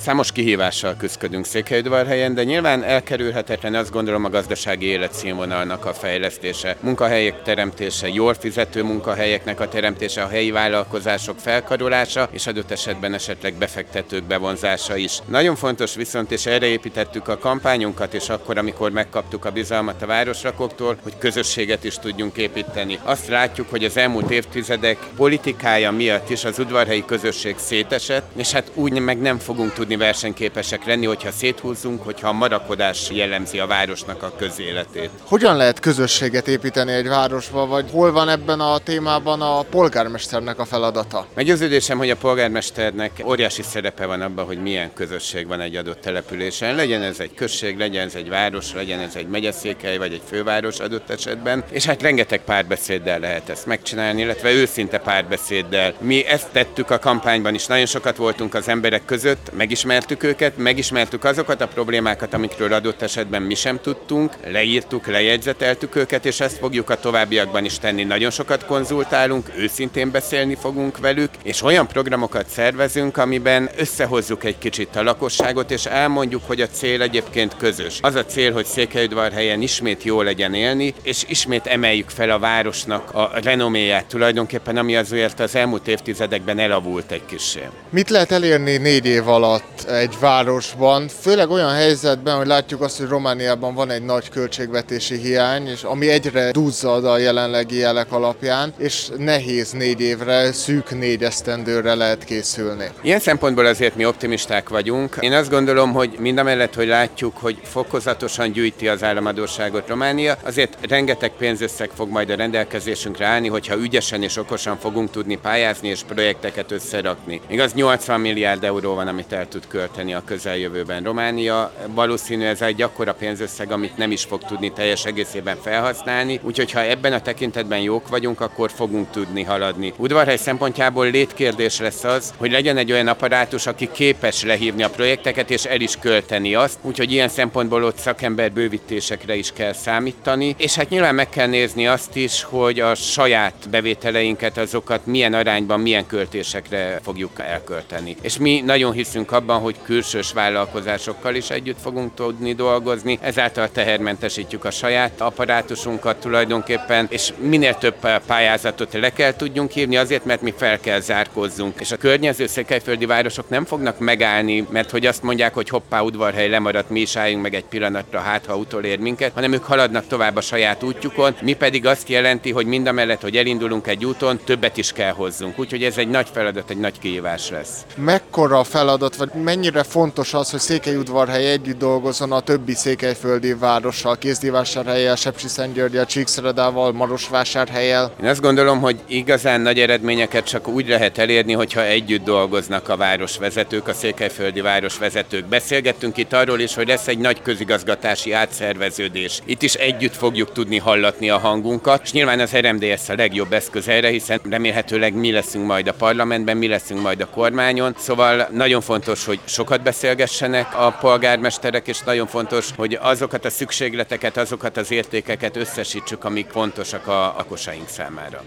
Számos kihívással küzdködünk Székelyudvarhelyen, de nyilván elkerülhetetlen azt gondolom a gazdasági életszínvonalnak a fejlesztése, munkahelyek teremtése, jól fizető munkahelyeknek a teremtése, a helyi vállalkozások felkarolása, és adott esetben esetleg befektetők bevonzása is. Nagyon fontos viszont, és erre építettük a kampányunkat, és akkor, amikor megkaptuk a bizalmat a városrakóktól, hogy közösséget is tudjunk építeni. Azt látjuk, hogy az elmúlt évtizedek politikája miatt is az udvarhelyi közösség szétesett, és hát úgy meg nem fogunk tudni versenyképesek lenni, hogyha széthúzzunk, hogyha a marakodás jellemzi a városnak a közéletét. Hogyan lehet közösséget építeni egy városba, vagy hol van ebben a témában a polgármesternek a feladata? Meggyőződésem, hogy a polgármesternek óriási szerepe van abban, hogy milyen közösség van egy adott településen. Legyen ez egy község, legyen ez egy város, legyen ez egy megyeszékhely, vagy egy főváros adott esetben. És hát rengeteg párbeszéddel lehet ezt megcsinálni, illetve őszinte párbeszéddel. Mi ezt tettük a kampányban is. Nagyon sokat voltunk az emberek között, megismertük őket, megismertük azokat a problémákat, amikről adott esetben mi sem tudtunk, leírtuk, lejegyzeteltük őket, és ezt fogjuk a továbbiakban is tenni. Nagyon sokat konzultálunk, őszintén beszélni fogunk velük, és olyan programokat szervezünk, amiben összehozzuk egy kicsit a lakosságot, és elmondjuk, hogy a cél egyébként közös. Az a cél, hogy Székelyudvarhelyen ismét jó legyen élni, és ismét emeljük fel a városnak a renoméját tulajdonképpen, ami azért az elmúlt évtizedekben elavult egy kissé. Mit lehet elérni 4 év alatt egy városban, főleg olyan helyzetben, hogy látjuk azt, hogy Romániában van egy nagy költségvetési hiány, és ami egyre duzzad a jelenlegi jelek alapján, és nehéz 4 évre, szűk 4 esztendőre lehet készülni. Ilyen szempontból azért mi optimisták vagyunk. Én azt gondolom, hogy mindamellett, hogy látjuk, hogy fokozatosan gyűjti az államadósságot Románia, azért rengeteg pénzösszeg fog majd a rendelkezésünkre állni, hogyha ügyesen és okosan fogunk tudni pályázni és projekteket összerakni. Igaz, 80 milliárd euró van, amit el tud költeni a közeljövőben Románia. Valószínű ez egy akkora pénzösszeg, amit nem is fog tudni teljes egészében felhasználni, úgyhogy ha ebben a tekintetben jók vagyunk, akkor fogunk tudni haladni. Udvarhely szempontjából létkérdés lesz az, hogy legyen egy olyan apparátus, aki képes lehívni a projekteket és el is költeni azt, úgyhogy ilyen szempontból ott szakember bővítésekre is kell számítani, és hát nyilván meg kell nézni azt is, hogy a saját bevételeinket, azokat milyen arányban, milyen költésekre fogjuk elkölteni. És mi nagyon hiszünk abban, hogy külsős vállalkozásokkal is együtt fogunk tudni dolgozni, ezáltal tehermentesítjük a saját apparátusunkat tulajdonképpen, és minél több pályázatot le kell tudjunk hívni azért, mert mi fel kell zárkózzunk. És a környező székelyföldi városok nem fognak megállni, mert hogy azt mondják, hogy hoppá, Udvarhely lemaradt, mi is álljunk meg egy pillanatra, hát ha utolér minket, hanem ők haladnak tovább a saját útjukon, mi pedig azt jelenti, hogy mindamellett, hogy elindulunk egy úton, többet is kell hozzunk. Úgyhogy ez egy nagy feladat, egy nagy kihívás lesz. Mekkora feladat, vagy mennyire fontos az, hogy Székelyudvarhely együtt dolgozzon a többi székelyföldi várossal, Kézdivásárhellyel, Sepsiszentgyörggyel, Csíkszeredával, Marosvásárhellyel? Én azt gondolom, hogy igazán nagy eredményeket csak úgy lehet elérni, hogyha együtt dolgoznak a városvezetők, a székelyföldi városvezetők. Beszélgettünk itt arról is, hogy lesz egy nagy közigazgatási átszerveződés. Itt is együtt fogjuk tudni hallatni a hangunkat, és nyilván az RMDS a legjobb eszköz erre, hiszen remélhetőleg mi leszünk majd a parlamentben, mi leszünk majd a kormányon. Szóval nagyon fontos, hogy sokat beszélgessenek a polgármesterek, és nagyon fontos, hogy azokat a szükségleteket, azokat az értékeket összesítsük, amik fontosak a lakosaink számára.